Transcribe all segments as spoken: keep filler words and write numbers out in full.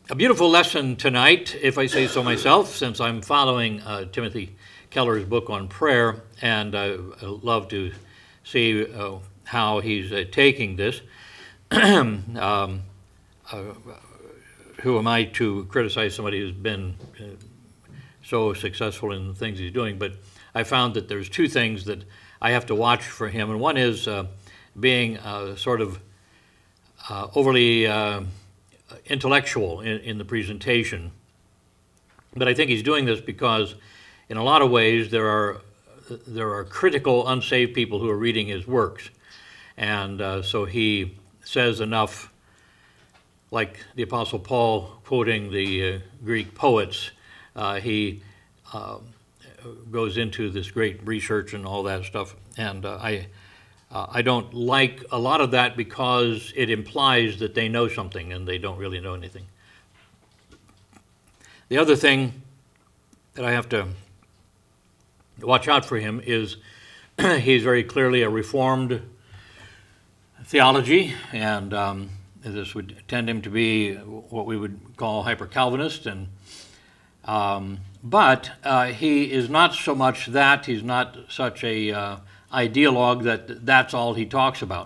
A beautiful lesson tonight, if I say so myself, since I'm following uh, Timothy Keller's book on prayer, and I love to see uh, how he's uh, taking this. um, uh, who am I to criticize somebody who's been uh, so successful in the things he's doing? But I found that there's two things that I have to watch for him, and one is uh, being uh, sort of uh, overly uh, intellectual in, in the presentation. But I think he's doing this because in a lot of ways there are there are critical unsaved people who are reading his works, and uh, so he says enough, like the Apostle Paul quoting the uh, Greek poets. Uh, he uh, goes into this great research and all that stuff, and uh, I uh, I don't like a lot of that because it implies that they know something and they don't really know anything. The other thing that I have to watch out for him is he's very clearly a Reformed theology, and um, this would tend him to be what we would call hyper-Calvinist, and um, but uh, he is not so much that. He's not such a uh, ideologue that that's all he talks about.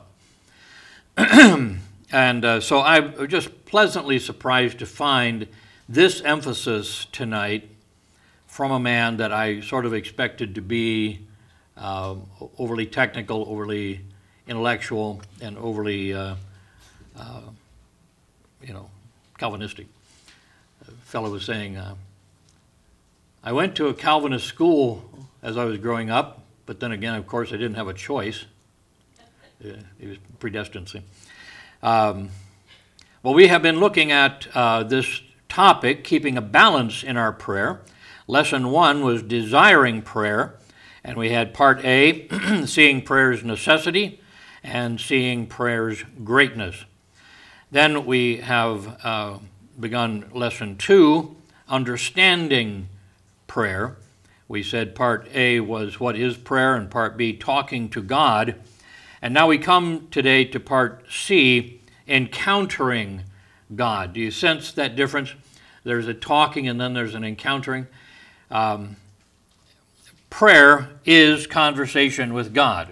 And uh, so I'm just pleasantly surprised to find this emphasis tonight from a man that I sort of expected to be uh, overly technical, overly intellectual, and overly, uh, uh, you know, Calvinistic. A fellow was saying, uh, I went to a Calvinist school as I was growing up, but then again, of course, I didn't have a choice. Uh, it was predestined. Um, well, we have been looking at uh, this topic, keeping a balance in our prayer. Lesson one was desiring prayer, and we had part A, seeing prayer's necessity, and seeing prayer's greatness. Then we have uh, begun lesson two, understanding prayer. We said part A was what is prayer, and part B, talking to God. And now we come today to part C, encountering God. Do you sense that difference? There's a talking and then there's an encountering. Um, prayer is conversation with God.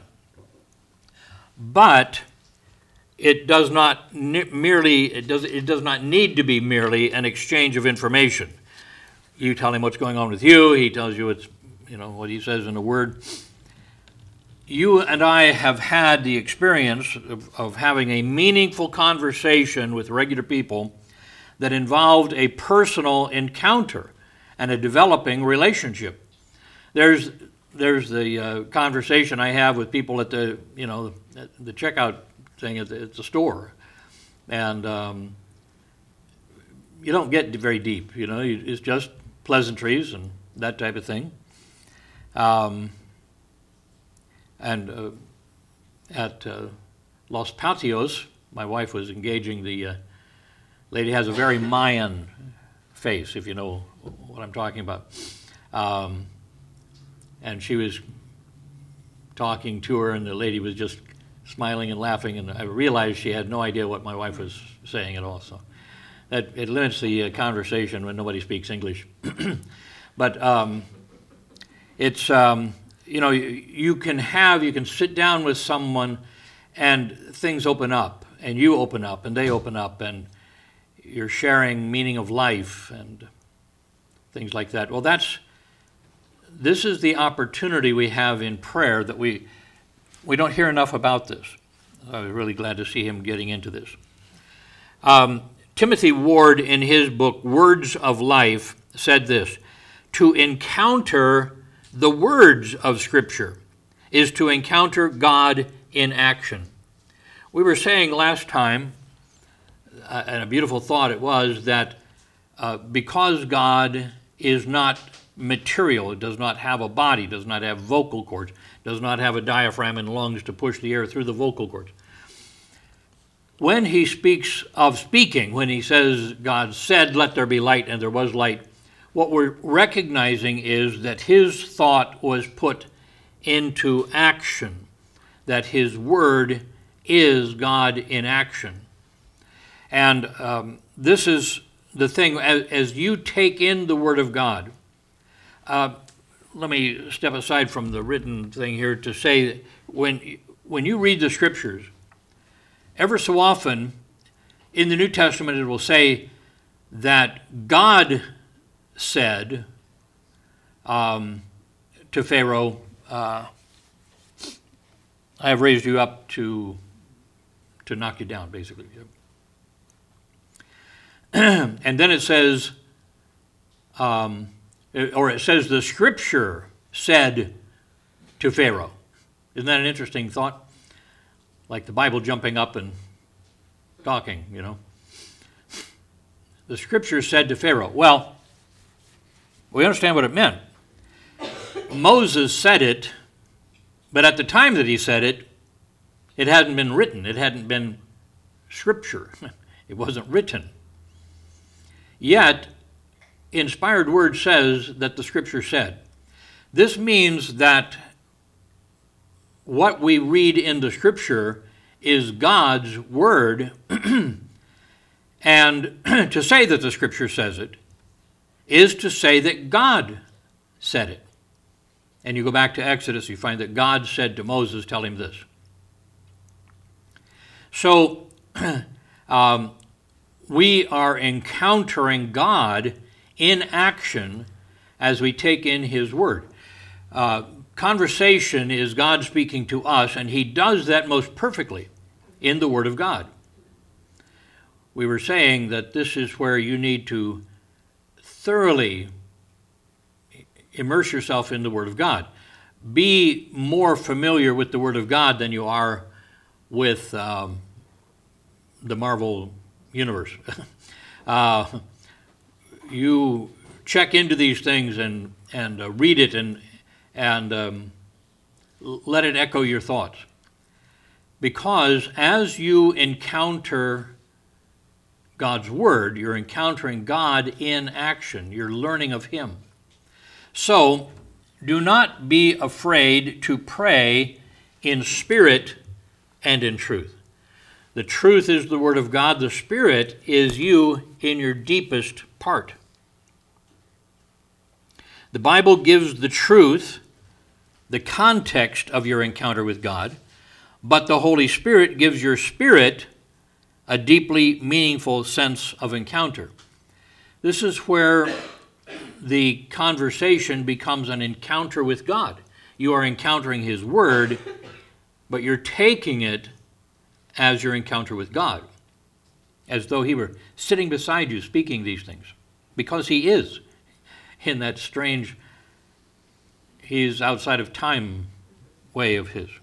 But it does not ne- merely, it does, it does not need to be merely an exchange of information. You tell him what's going on with you, he tells you it's, you know, what he says in a word. You and I have had the experience of, of having a meaningful conversation with regular people that involved a personal encounter and a developing relationship. There's there's the uh, conversation I have with people at the you know the, the checkout thing at the, at the store, and um, you don't get very deep. You know, it's just pleasantries and that type of thing. Um, and uh, at uh, Los Patios, my wife was engaging the uh, lady has a very Mayan face, if you know what I'm talking about. Um, and she was talking to her, and the lady was just smiling and laughing, and I realized she had no idea what my wife was saying at all. So that it limits the uh, conversation when nobody speaks English. But um, it's, um, you know, you, you can have, you can sit down with someone and things open up, and you open up, and they open up, and you're sharing meaning of life and things like that. Well, that's, this is the opportunity we have in prayer that we, we don't hear enough about this. I was really glad to see him getting into this. Um, Timothy Ward, in his book, Words of Life, said this: to encounter the words of Scripture is to encounter God in action. We were saying last time, uh, and a beautiful thought it was, that uh, because God is not material, it does not have a body, does not have vocal cords, does not have a diaphragm and lungs to push the air through the vocal cords. When he speaks of speaking, when he says God said, let there be light, and there was light, what we're recognizing is that his thought was put into action, that his word is God in action. And um, this is the thing, as, as you take in the Word of God, uh, let me step aside from the written thing here to say that when, when you read the Scriptures, ever so often in the New Testament it will say that God said um, to Pharaoh, uh, I have raised you up to, to knock you down, basically. And then it says, um, or it says the Scripture said to Pharaoh. Isn't that an interesting thought? Like the Bible jumping up and talking, you know. The Scripture said to Pharaoh. Well, we understand what it meant. Moses said it, but at the time that he said it, it hadn't been written. It hadn't been Scripture. It wasn't written. Yet, inspired word says that the Scripture said. This means that what we read in the Scripture is God's word, and to say that the Scripture says it is to say that God said it. And you go back to Exodus, you find that God said to Moses, tell him this. So, um, we are encountering God in action as we take in his word. Uh, conversation is God speaking to us, and he does that most perfectly in the Word of God. We were saying that this is where you need to thoroughly immerse yourself in the Word of God. Be more familiar with the Word of God than you are with um, the Marvel universe. uh, you check into these things and, and uh, read it and, and um, let it echo your thoughts. Because as you encounter God's Word, you're encountering God in action. You're learning of him. So, do not be afraid to pray in spirit and in truth. The truth is the Word of God. The Spirit is you in your deepest part. The Bible gives the truth, the context of your encounter with God, but the Holy Spirit gives your spirit a deeply meaningful sense of encounter. This is where the conversation becomes an encounter with God. You are encountering his word, but you're taking it as your encounter with God, as though he were sitting beside you speaking these things, because he is in that strange, he's outside of time way of his.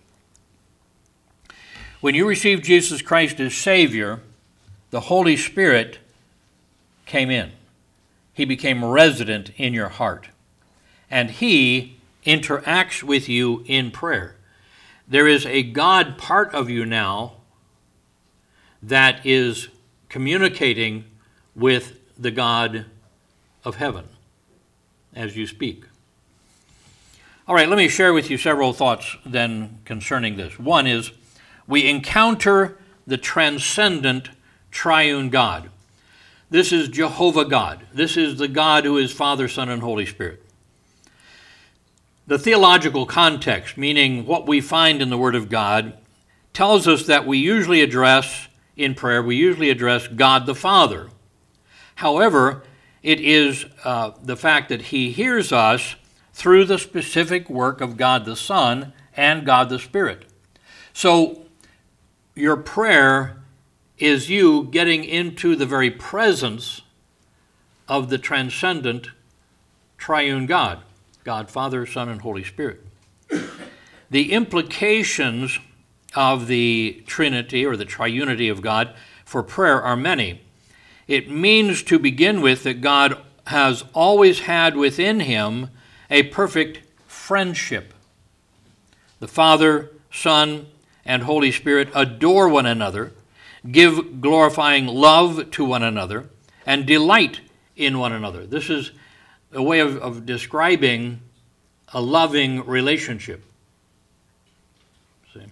When you received Jesus Christ as Savior, the Holy Spirit came in. He became resident in your heart, and he interacts with you in prayer. There is a God part of you now that is communicating with the God of heaven as you speak. All right, let me share with you several thoughts then concerning this. One is, we encounter the transcendent triune God. This is Jehovah God. This is the God who is Father, Son, and Holy Spirit. The theological context, meaning what we find in the Word of God, tells us that we usually address, in prayer, we usually address God the Father. However, it is uh, the fact that he hears us through the specific work of God the Son and God the Spirit. So, your prayer is you getting into the very presence of the transcendent triune God, God, Father, Son, and Holy Spirit. The implications of the Trinity or the triunity of God for prayer are many. It means, to begin with, that God has always had within him a perfect friendship. The Father, Son, and Holy Spirit adore one another, give glorifying love to one another, and delight in one another. This is a way of, of describing a loving relationship. See?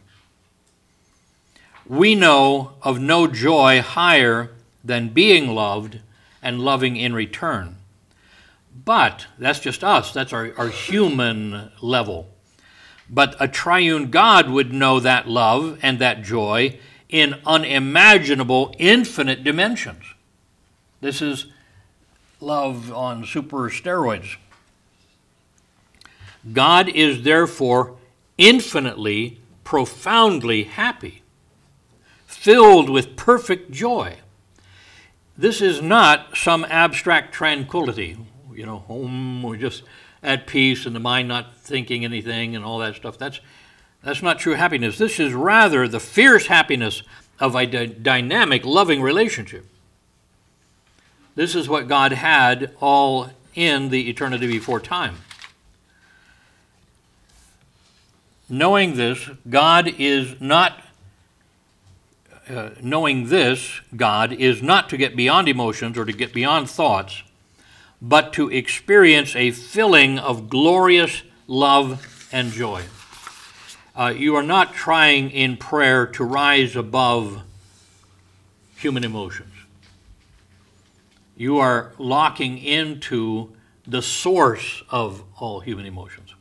We know of no joy higher than being loved and loving in return. But that's just us. That's our, our human level. But a triune God would know that love and that joy in unimaginable, infinite dimensions. This is love on super steroids. God is therefore infinitely, profoundly happy, filled with perfect joy. This is not some abstract tranquility, you know, home, we're just at peace and the mind not thinking anything and all that stuff. That's, that's not true happiness. This is rather the fierce happiness of a d- dynamic, loving relationship. This is what God had all in the eternity before time. Knowing this, God is not, uh, knowing this, God is not to get beyond emotions or to get beyond thoughts, but to experience a filling of glorious love and joy. Uh, you are not trying in prayer to rise above human emotions. You are locking into the source of all human emotions.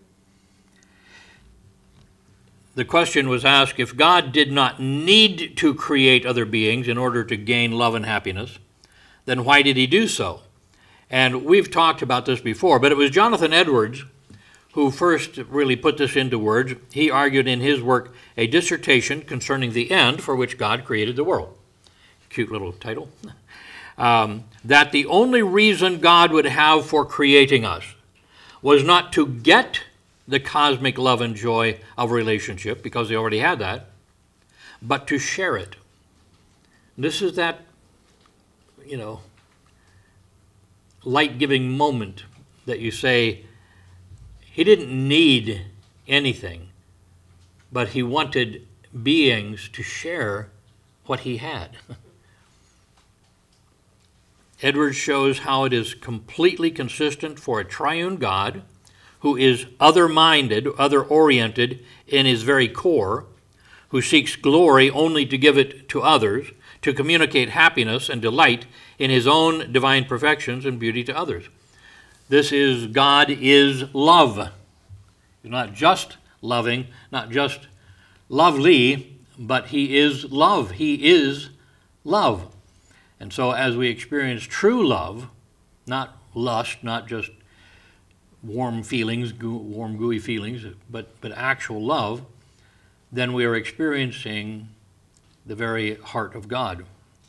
The question was asked, if God did not need to create other beings in order to gain love and happiness, then why did he do so? And we've talked about this before, but it was Jonathan Edwards who first really put this into words. He argued in his work, A Dissertation Concerning the End for Which God Created the World. Cute little title. Um, that the only reason God would have for creating us was not to get the cosmic love and joy of relationship, because he already had that, but to share it. This is that, you know, light-giving moment that you say, he didn't need anything, but he wanted beings to share what he had. Edwards shows how it is completely consistent for a triune God who is other-minded, other-oriented in his very core, who seeks glory only to give it to others, to communicate happiness and delight in his own divine perfections and beauty to others. This is God is love. He's not just loving, not just lovely, but he is love. He is love. And so as we experience true love, not lust, not just warm feelings, goo, warm, gooey feelings, but, but actual love, then we are experiencing the very heart of God.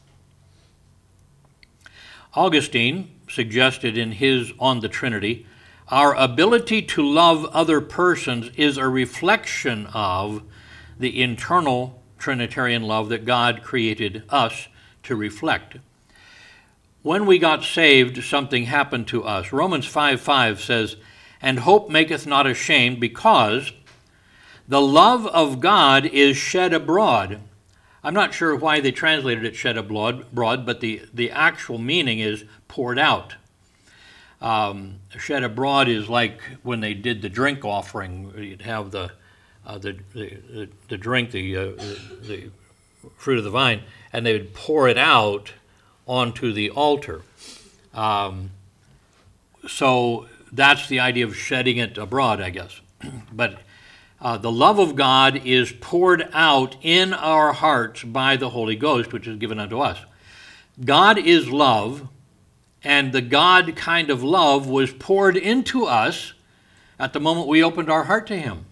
Augustine suggested in his On the Trinity, our ability to love other persons is a reflection of the internal Trinitarian love that God created us to reflect. When we got saved, something happened to us. Romans five five says, and hope maketh not ashamed, because the love of God is shed abroad. I'm not sure why they translated it shed abroad, but the, the actual meaning is poured out. Um, shed abroad is like when they did the drink offering. You'd have the uh, the, the the drink, the, uh, the the fruit of the vine, and they would pour it out onto the altar. Um, so that's the idea of shedding it abroad, I guess. But uh, the love of God is poured out in our hearts by the Holy Ghost, which is given unto us. God is love, and the God kind of love was poured into us at the moment we opened our heart to him.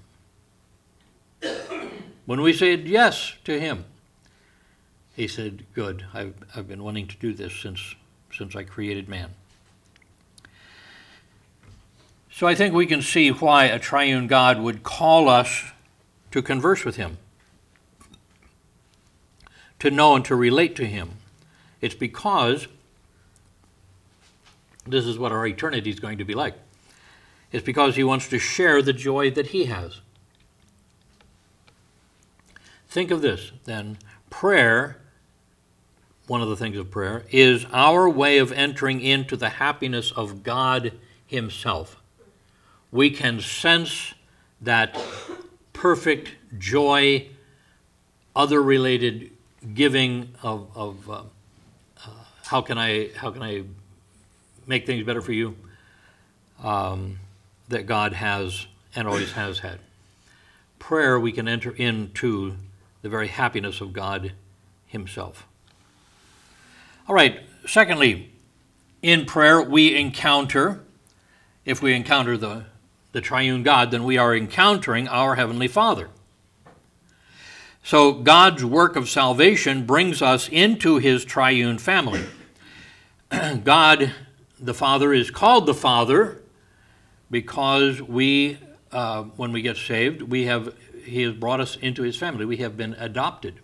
When we said yes to him, he said, good, I've, I've been wanting to do this since, since I created man. So I think we can see why a triune God would call us to converse with him, to know and to relate to him. It's because this is what our eternity is going to be like. It's because he wants to share the joy that he has. Think of this, then. Prayer, one of the things of prayer, is our way of entering into the happiness of God himself. We can sense that perfect joy, other-related giving of, of uh, uh, how can I how can I make things better for you, um, that God has and always has had. Prayer, we can enter into the very happiness of God himself. All right, secondly, in prayer we encounter, if we encounter the, the triune God, then we are encountering our Heavenly Father. So God's work of salvation brings us into his triune family. God, the Father, is called the Father because we, uh, when we get saved, we have he has brought us into his family. We have been adopted.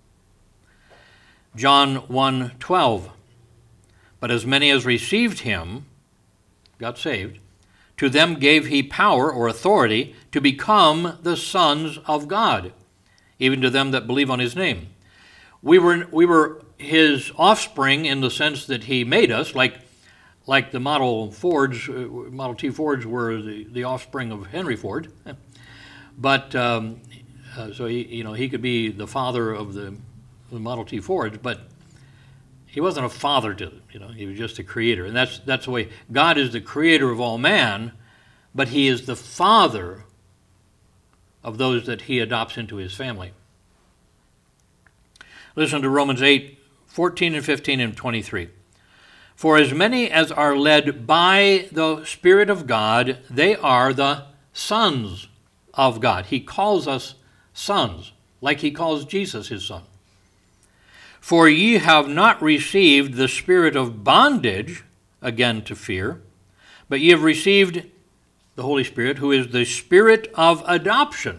John one twelve, but as many as received him, got saved, to them gave he power or authority to become the sons of God, even to them that believe on his name. We were we were his offspring in the sense that he made us, like like the Model Fords, uh, Model T Fords were the, the offspring of Henry Ford. But um, uh, so he you know he could be the father of the, the Model T Fords, but he wasn't a father to them. You know, he was just a creator, and that's that's the way God is the creator of all man, but he is the father of those that he adopts into his family. Listen to Romans eight, fourteen and fifteen and twenty-three. For as many as are led by the Spirit of God, they are the sons of God. He calls us sons, like he calls Jesus his son. For ye have not received the spirit of bondage, again to fear, but ye have received the Holy Spirit, who is the Spirit of adoption,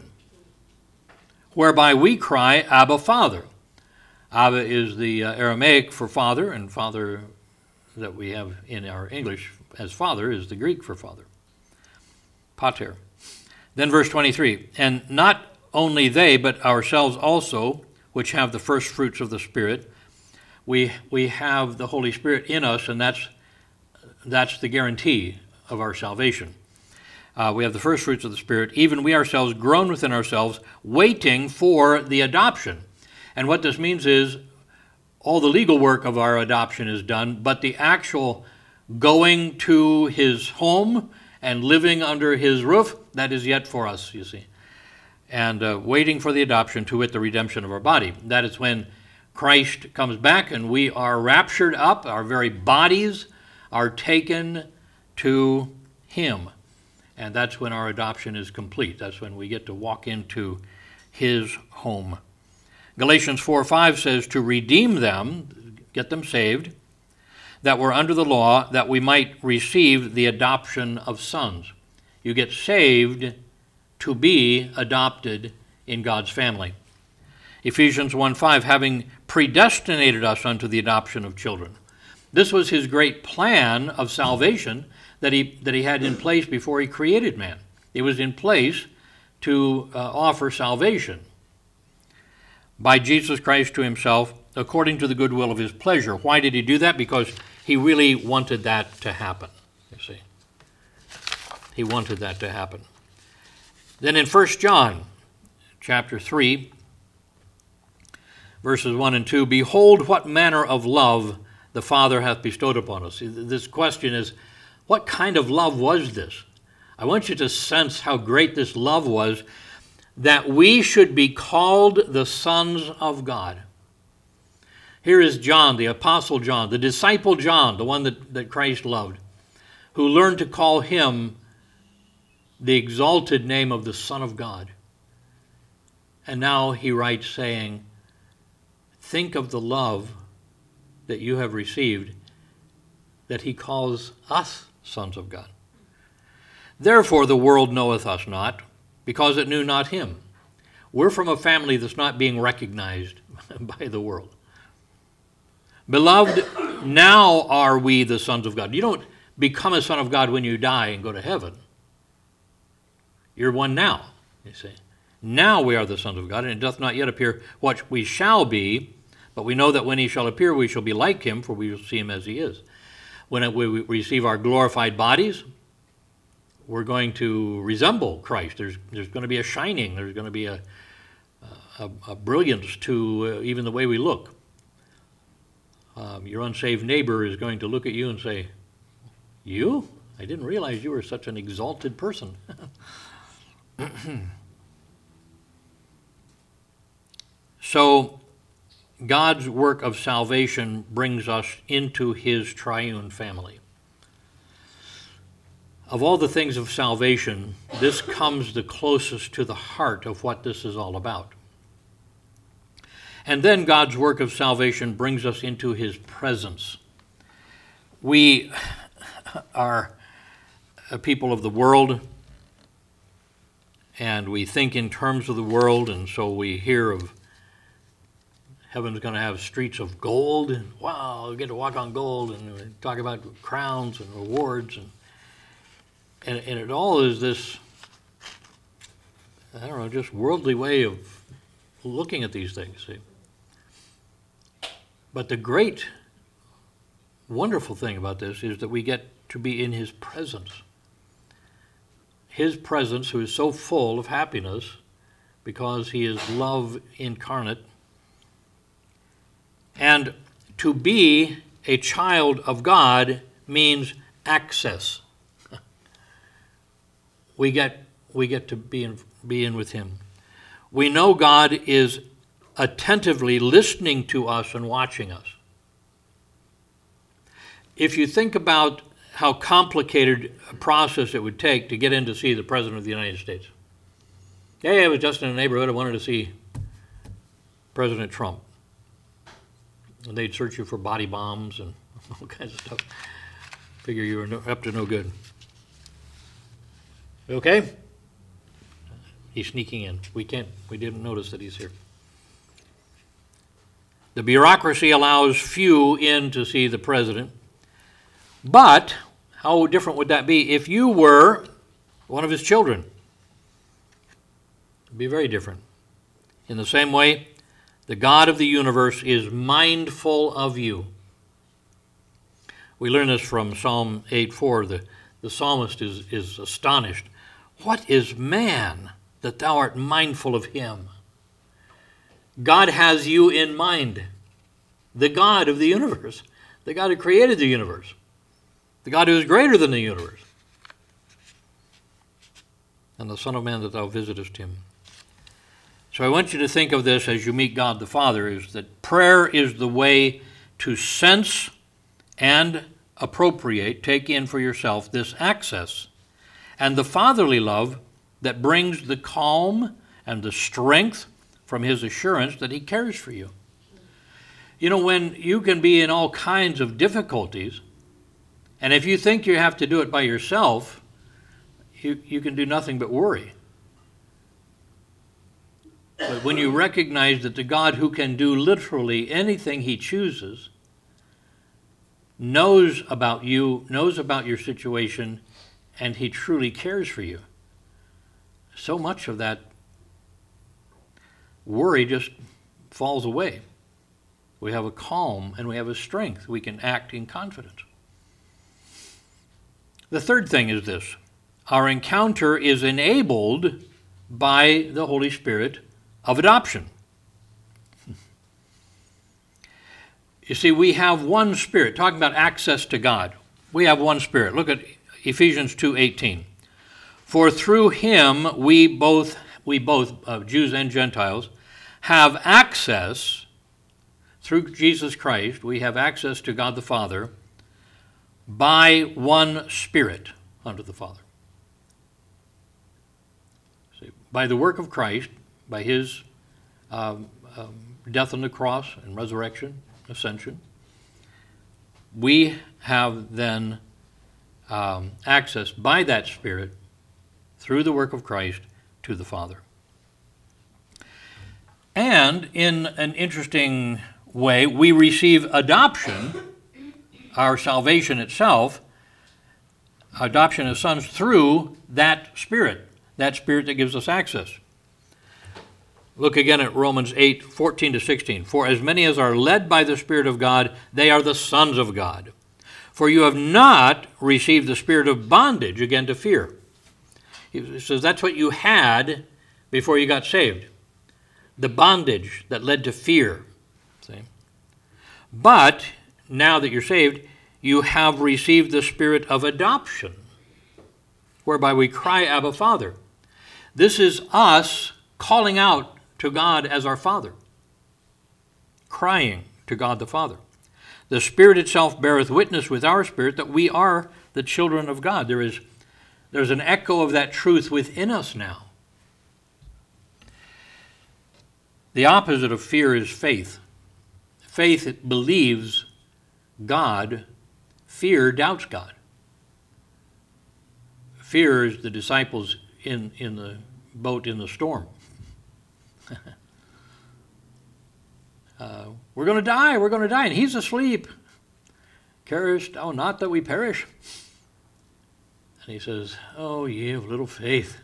whereby we cry, Abba, Father. Abba is the uh, Aramaic for father, and father that we have in our English as father is the Greek for father. Pater. Then verse twenty-three, and not only they, but ourselves also, which have the first fruits of the Spirit, we we have the Holy Spirit in us, and that's that's the guarantee of our salvation. Uh, we have the first fruits of the Spirit, even we ourselves groan within ourselves, waiting for the adoption. And what this means is all the legal work of our adoption is done, but the actual going to his home and living under his roof, that is yet for us, you see. And uh, waiting for the adoption, to wit, the redemption of our body. That is when Christ comes back and we are raptured up, our very bodies are taken to him. And that's when our adoption is complete. That's when we get to walk into his home. Galatians four five says, to redeem them, get them saved, that were under the law, that we might receive the adoption of sons. You get saved to be adopted in God's family. Ephesians one five, having predestinated us unto the adoption of children. This was his great plan of salvation that he that he had in place before he created man. It was in place to uh, offer salvation by Jesus Christ to himself, according to the good will of his pleasure. Why did he do that? Because he really wanted that to happen, you see. He wanted that to happen. Then in First John, chapter three, verses one and two, behold what manner of love the Father hath bestowed upon us. This question is, what kind of love was this? I want you to sense how great this love was, that we should be called the sons of God. Here is John, the Apostle John, the disciple John, the one that, that Christ loved, who learned to call him the exalted name of the Son of God. And now he writes saying, think of the love that you have received, that he calls us sons of God. Therefore the world knoweth us not, because it knew not him. We're from a family that's not being recognized by the world. Beloved, now are we the sons of God. You don't become a son of God when you die and go to heaven. You're one now, you see. Now we are the sons of God, and it doth not yet appear what we shall be, but we know that when he shall appear, we shall be like him, for we will see him as he is. When we receive our glorified bodies, we're going to resemble Christ. There's there's going to be a shining. There's going to be a, a, a brilliance to uh, even the way we look. um, your unsaved neighbor is going to look at you and say, "You? I didn't realize you were such an exalted person." So, God's work of salvation brings us into his triune family. Of all the things of salvation, this comes the closest to the heart of what this is all about. And then God's work of salvation brings us into his presence. We are a people of the world, and we think in terms of the world, and so we hear of heaven's going to have streets of gold, and wow, we get to walk on gold, and we talk about crowns and rewards, and And, and it all is this, I don't know, just worldly way of looking at these things. See? But the great, wonderful thing about this is that we get to be in his presence. His presence, who is so full of happiness because he is love incarnate. And to be a child of God means access. We get, we get to be in, be in with him. We know God is attentively listening to us and watching us. If you think about how complicated a process it would take to get in to see the President of the United States. Hey, I was just in a neighborhood, I wanted to see President Trump. And they'd search you for body bombs and all kinds of stuff. Figure you were no, up to no good. Okay? He's sneaking in. We can't, we didn't notice that he's here. The bureaucracy allows few in to see the president. But how different would that be if you were one of his children? It'd be very different. In the same way, the God of the universe is mindful of you. We learn this from Psalm eight four. The, the psalmist is, is astonished. What is man that thou art mindful of him? God has you in mind. The God of the universe. The God who created the universe. The God who is greater than the universe. And the Son of Man that thou visitest him. So I want you to think of this as you meet God the Father, is that prayer is the way to sense and appropriate, take in for yourself this access, and the fatherly love that brings the calm and the strength from his assurance that he cares for you. You know, when you can be in all kinds of difficulties, and if you think you have to do it by yourself, you, you can do nothing but worry. But when you recognize that the God who can do literally anything he chooses knows about you, knows about your situation, and he truly cares for you, so much of that worry just falls away. We have a calm and we have a strength. We can act in confidence. The third thing is this. Our encounter is enabled by the Holy Spirit of adoption. You see, we have one Spirit. Talking about access to God. We have one Spirit. Look at Ephesians two eighteen. For through him we both, we both, uh, Jews and Gentiles, have access, through Jesus Christ, we have access to God the Father by one Spirit unto the Father. See, by the work of Christ, by his um, um, death on the cross and resurrection, ascension, we have then um, access by that Spirit through the work of Christ to the Father. And in an interesting way, we receive adoption, our salvation itself, adoption as sons through that Spirit, that Spirit that gives us access. Look again at Romans eight, fourteen to sixteen. For as many as are led by the Spirit of God, they are the sons of God. For you have not received the spirit of bondage again to fear. He says that's what you had before you got saved. The bondage that led to fear. See? But now that you're saved, you have received the spirit of adoption, whereby we cry, Abba, Father. This is us calling out to God as our Father, crying to God the Father. The Spirit itself beareth witness with our spirit that we are the children of God. There is, there's an echo of that truth within us now. The opposite of fear is faith. Faith believes God. Fear doubts God. Fear is the disciples in, in the boat in the storm. uh, we're going to die, we're going to die, and he's asleep. Carest thou not that we perish? And he says, oh, ye of little faith.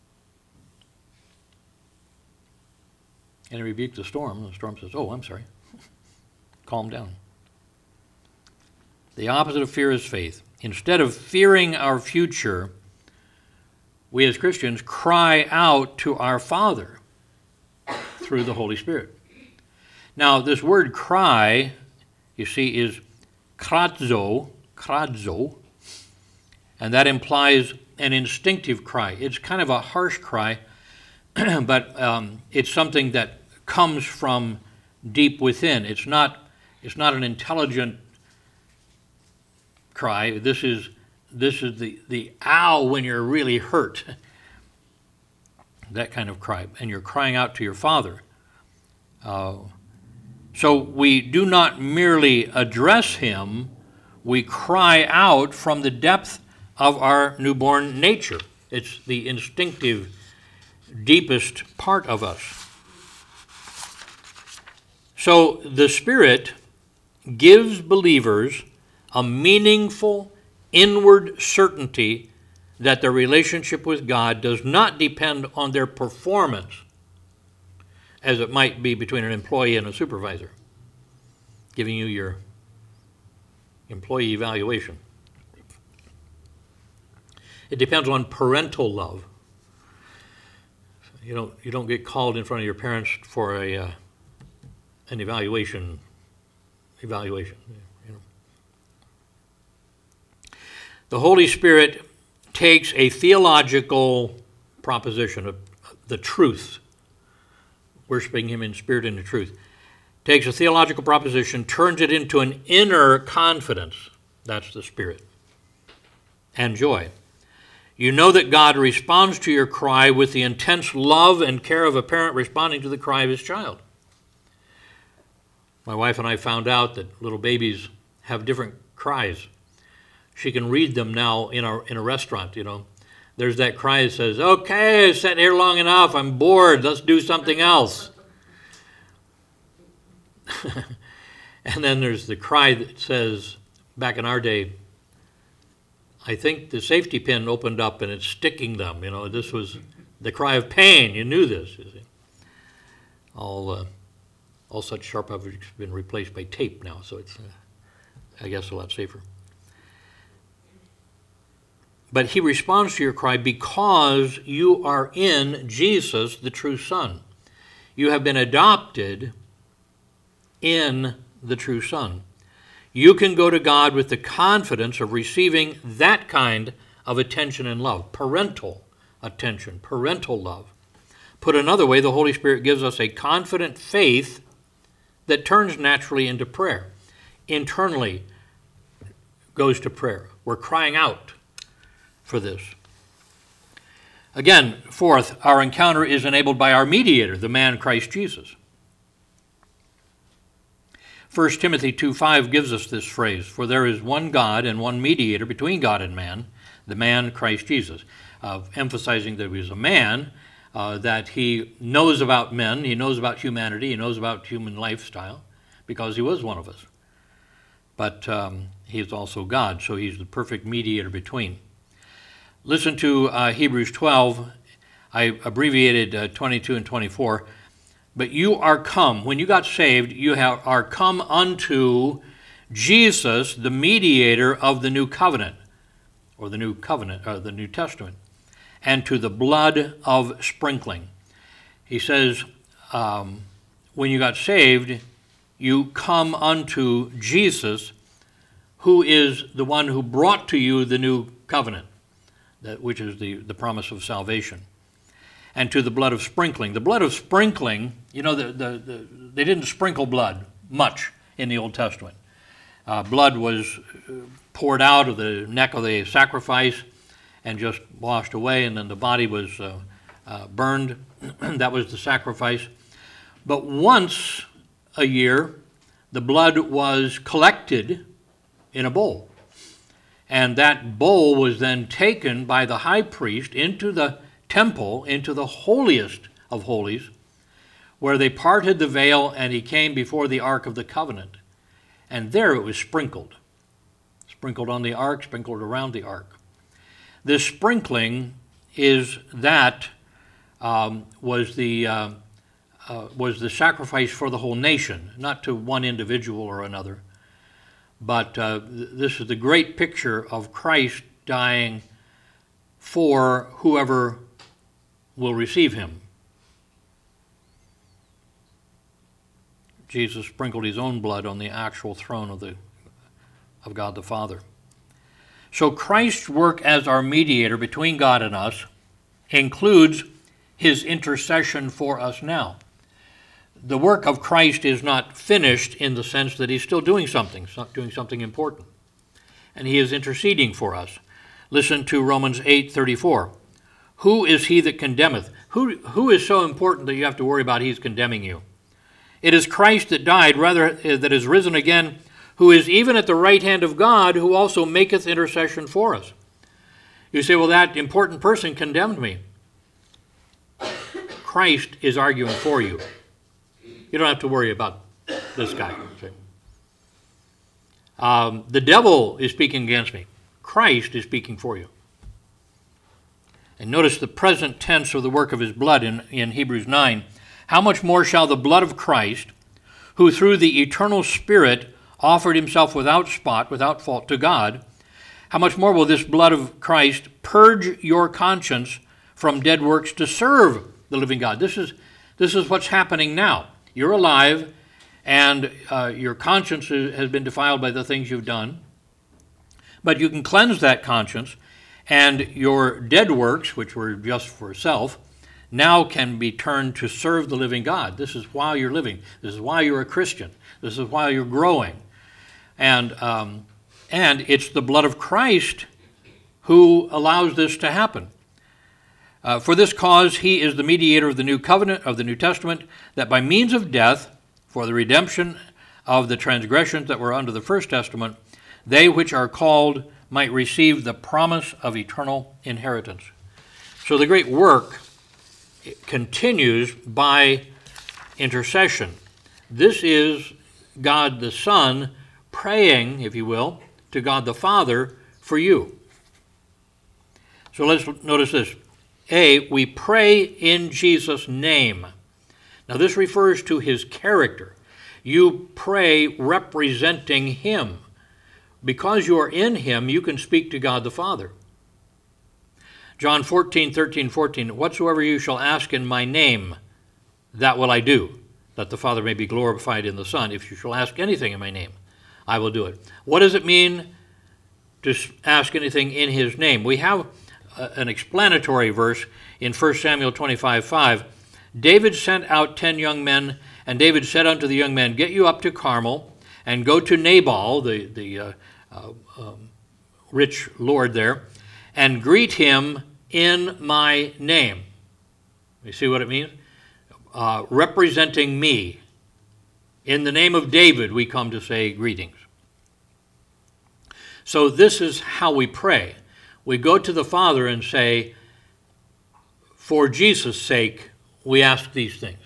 And he rebuked the storm, and the storm says, oh, I'm sorry. Calm down. The opposite of fear is faith. Instead of fearing our future, we as Christians cry out to our Father through the Holy Spirit. Now, this word cry, you see, is kradzo, kradzo, and that implies an instinctive cry. It's kind of a harsh cry, but um, it's something that comes from deep within. It's not, it's not an intelligent cry. This is this is the, the ow when you're really hurt. That kind of cry. And you're crying out to your Father. Uh, so we do not merely address him, we cry out from the depth of our newborn nature. It's the instinctive, deepest part of us. So the Spirit gives believers a meaningful inward certainty that their relationship with God does not depend on their performance, as it might be between an employee and a supervisor, giving you your employee evaluation. It depends on parental love. You don't, you don't get called in front of your parents for a uh, an evaluation. Evaluation. You know. The Holy Spirit takes a theological proposition, of the truth, worshiping him in spirit and in truth, takes a theological proposition, turns it into an inner confidence. That's the Spirit. And joy. You know that God responds to your cry with the intense love and care of a parent responding to the cry of his child. My wife and I found out that little babies have different cries. She can read them now in a, in a restaurant, you know. There's that cry that says, okay, I've sat here long enough, I'm bored, let's do something else. And then there's the cry that says, back in our day, I think the safety pin opened up and it's sticking them. You know, this was the cry of pain. You knew this. You see. All, uh, all such sharp objects have been replaced by tape now, so it's, uh, I guess, a lot safer. But he responds to your cry because you are in Jesus, the true Son. You have been adopted in the true Son. You can go to God with the confidence of receiving that kind of attention and love, parental attention, parental love. Put another way, the Holy Spirit gives us a confident faith that turns naturally into prayer. Internally goes to prayer. We're crying out for this. Again, fourth, our encounter is enabled by our mediator, the man Christ Jesus. First Timothy two five gives us this phrase, for there is one God and one mediator between God and man, the man Christ Jesus, uh, emphasizing that he was a man, uh, that he knows about men, he knows about humanity, he knows about human lifestyle, because he was one of us. But um, he is also God, so he's the perfect mediator between. Listen to uh, Hebrews twelve. I abbreviated uh, twenty-two and twenty-four. But you are come, when you got saved, you have, are come unto Jesus, the mediator of the new covenant, or the new covenant, or the New Testament, and to the blood of sprinkling. He says, um, when you got saved, you come unto Jesus, who is the one who brought to you the new covenant, that, which is the, the promise of salvation, and to the blood of sprinkling. The blood of sprinkling, you know, the, the, the, they didn't sprinkle blood much in the Old Testament. Uh, blood was poured out of the neck of the sacrifice and just washed away, and then the body was uh, uh, burned. That was the sacrifice. But once a year, the blood was collected in a bowl. And that bowl was then taken by the high priest into the temple, into the holiest of holies, where they parted the veil, and he came before the Ark of the Covenant. And there it was sprinkled. Sprinkled on the ark, sprinkled around the ark. This sprinkling is that um, was the uh, uh, was the sacrifice for the whole nation, not to one individual or another. But uh, th- this is the great picture of Christ dying for whoever will receive him. Jesus sprinkled his own blood on the actual throne of the of God the Father. So Christ's work as our mediator between God and us includes his intercession for us now. The work of Christ is not finished in the sense that he's still doing something, doing something important. And he is interceding for us. Listen to Romans eight thirty-four. Who is he that condemneth? Who, who is so important that you have to worry about he's condemning you? It is Christ that died, rather that is risen again, who is even at the right hand of God, who also maketh intercession for us. You say, well, that important person condemned me. Christ is arguing for you. You don't have to worry about this guy. Um, the devil is speaking against me. Christ is speaking for you. And notice the present tense of the work of his blood in, in Hebrews nine. How much more shall the blood of Christ, who through the eternal Spirit offered himself without spot, without fault to God, how much more will this blood of Christ purge your conscience from dead works to serve the living God? This is, this is what's happening now. You're alive, and uh, your conscience has been defiled by the things you've done. But you can cleanse that conscience, and your dead works, which were just for self, now can be turned to serve the living God. This is why you're living. This is why you're a Christian. This is why you're growing. And, um, and it's the blood of Christ who allows this to happen. Uh, for this cause, he is the mediator of the new covenant, of the New Testament, that by means of death, for the redemption of the transgressions that were under the first testament, they which are called might receive the promise of eternal inheritance. So the great work continues by intercession. This is God the Son praying, if you will, to God the Father for you. So let's notice this. A, we pray in Jesus' name. Now this refers to his character. You pray representing him. Because you are in him, you can speak to God the Father. John fourteen, thirteen, fourteen, whatsoever you shall ask in my name, that will I do, that the Father may be glorified in the Son. If you shall ask anything in my name, I will do it. What does it mean to ask anything in his name? We have a, an explanatory verse in First Samuel twenty-five, five. David sent out ten young men, and David said unto the young men, get you up to Carmel, and go to Nabal, the, the uh, uh, um, rich lord there, and greet him in my name. You see what it means? Uh, representing me. In the name of David, we come to say greetings. So this is how we pray. We go to the Father and say, for Jesus' sake, we ask these things.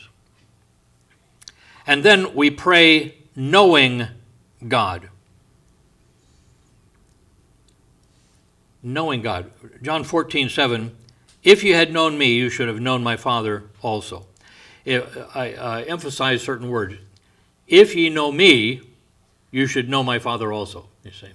And then we pray knowing God. Knowing God. John fourteen, seven, if you had known me, you should have known my Father also. I uh, emphasize certain words. If ye know me, you should know my Father also, you say.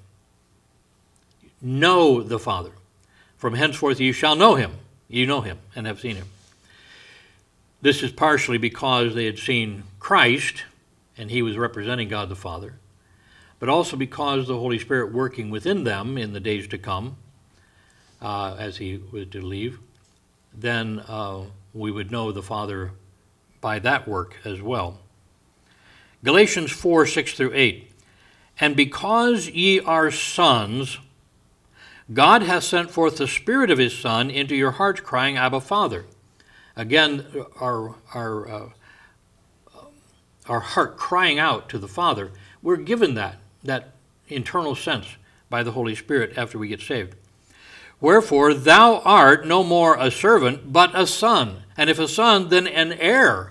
Know the Father. From henceforth you shall know him. You know him and have seen him. This is partially because they had seen Christ, and he was representing God the Father, but also because the Holy Spirit working within them in the days to come, uh, as he was to leave, then uh, we would know the Father by that work as well. Galatians four, six through eight. And because ye are sons, God hath sent forth the Spirit of his Son into your hearts, crying, Abba, Father. Again, our, our, uh, our heart crying out to the Father, we're given that, that internal sense by the Holy Spirit after we get saved. Wherefore, thou art no more a servant, but a son. And if a son, then an heir.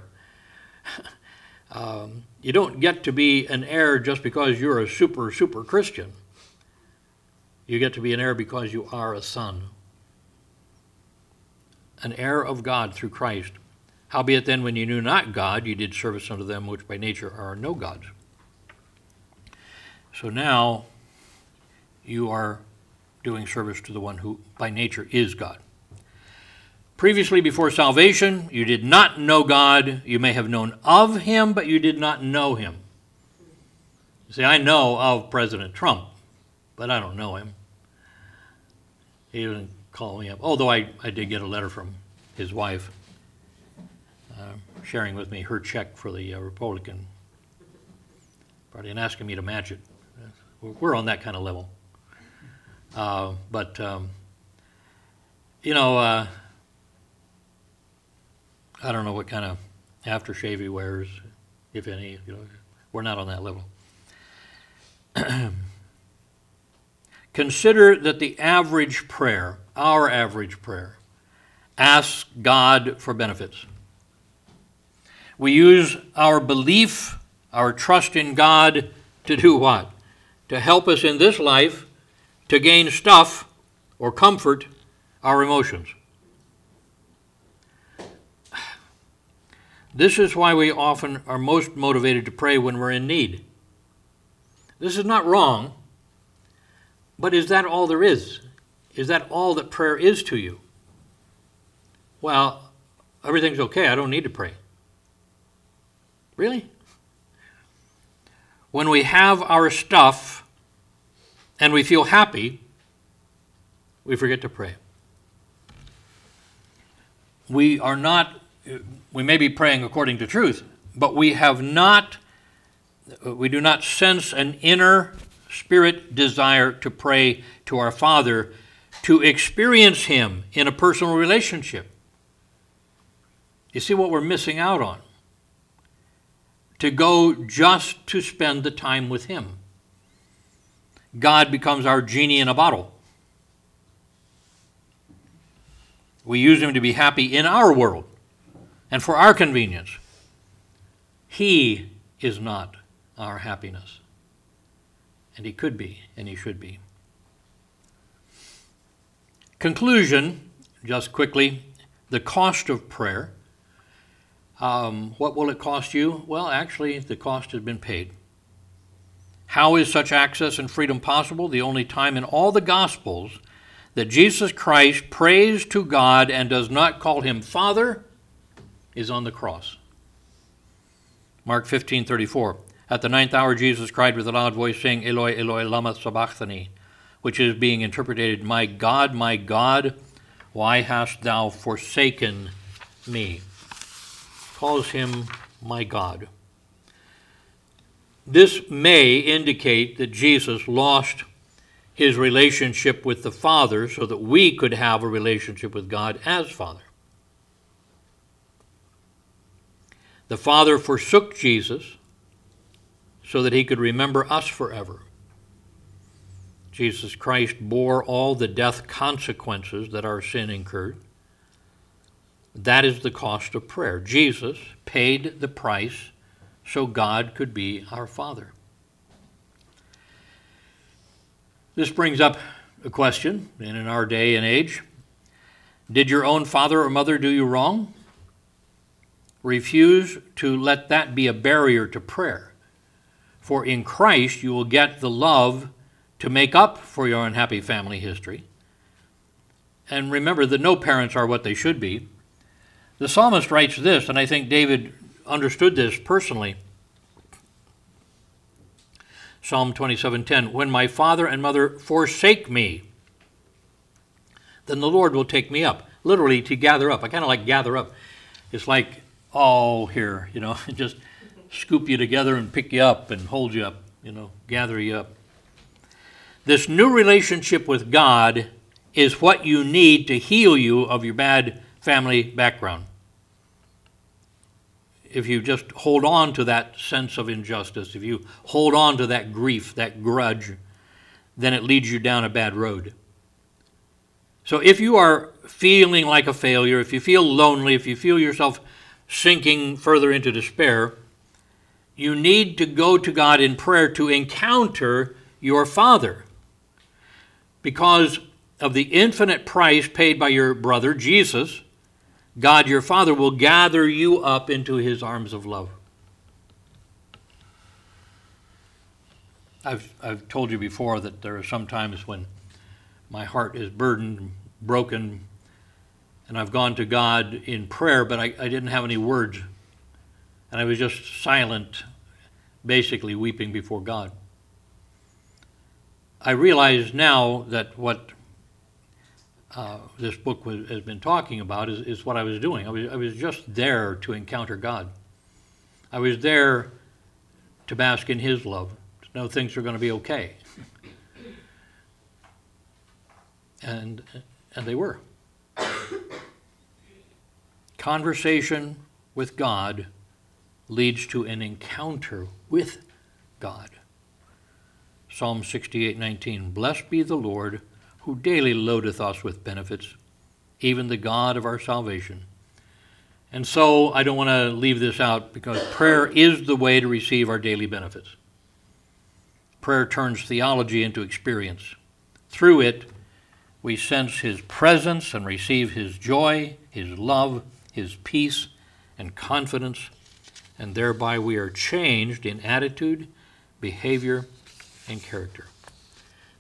um, you don't get to be an heir just because you're a super, super Christian. You get to be an heir because you are a son. An heir of God through Christ. Howbeit then, when you knew not God, you did service unto them which by nature are no gods. So now you are doing service to the one who by nature is God. Previously, before salvation, you did not know God. You may have known of him, but you did not know him. You see, I know of President Trump, but I don't know him. He didn't call me up, although I, I did get a letter from his wife uh, sharing with me her check for the uh, Republican Party and asking me to match it. We're on that kind of level. Uh, but, um, you know, uh, I don't know what kind of aftershave he wears, if any. You know, we're not on that level. Consider that the average prayer, our average prayer, asks God for benefits. We use our belief, our trust in God to do what? To help us in this life to gain stuff or comfort our emotions. This is why we often are most motivated to pray when we're in need. This is not wrong, but is that all there is? Is that all that prayer is to you? Well, everything's okay, I don't need to pray. Really? When we have our stuff and we feel happy, we forget to pray. We are not, we may be praying according to truth, but we have not, we do not sense an inner spirit desire to pray to our Father, to experience him in a personal relationship. You see what we're missing out on? To go just to spend the time with him. God becomes our genie in a bottle. We use him to be happy in our world and for our convenience. He is not our happiness. And he could be, and he should be. Conclusion, just quickly, the cost of prayer. Um, what will it cost you? Well, actually, the cost has been paid. How is such access and freedom possible? The only time in all the Gospels that Jesus Christ prays to God and does not call him Father is on the cross. Mark fifteen thirty-four. At the ninth hour, Jesus cried with a loud voice, saying, Eloi, Eloi, lama sabachthani, which is being interpreted, My God, my God, why hast thou forsaken me? Calls him my God. This may indicate that Jesus lost his relationship with the Father so that we could have a relationship with God as Father. The Father forsook Jesus so that he could remember us forever. Jesus Christ bore all the death consequences that our sin incurred. That is the cost of prayer. Jesus paid the price so God could be our Father. This brings up a question, and in our day and age, did your own father or mother do you wrong? Refuse to let that be a barrier to prayer. For in Christ you will get the love to make up for your unhappy family history. And remember that no parents are what they should be. The psalmist writes this, and I think David understood this personally. Psalm twenty-seven ten, when my father and mother forsake me, then the Lord will take me up. Literally, to gather up. I kind of like gather up. It's like, oh, here, you know, just scoop you together and pick you up and hold you up, you know, gather you up. This new relationship with God is what you need to heal you of your bad family background. If you just hold on to that sense of injustice, if you hold on to that grief, that grudge, then it leads you down a bad road. So if you are feeling like a failure, if you feel lonely, if you feel yourself sinking further into despair, you need to go to God in prayer to encounter your Father. Because of the infinite price paid by your brother, Jesus, God your Father will gather you up into his arms of love. I've, I've told you before that there are some times when my heart is burdened, broken, and I've gone to God in prayer, but I, I didn't have any words. And I was just silent, basically weeping before God. I realize now that what uh, this book was, has been talking about is, is what I was doing. I was, I was just there to encounter God. I was there to bask in his love, to know things are going to be okay. And, and they were. Conversation with God leads to an encounter with God. Psalm sixty-eight nineteen, blessed be the Lord, who daily loadeth us with benefits, even the God of our salvation. And so I don't want to leave this out, because prayer is the way to receive our daily benefits. Prayer turns theology into experience. Through it, we sense his presence and receive his joy, his love, his peace, and confidence, and thereby we are changed in attitude, behavior, and character.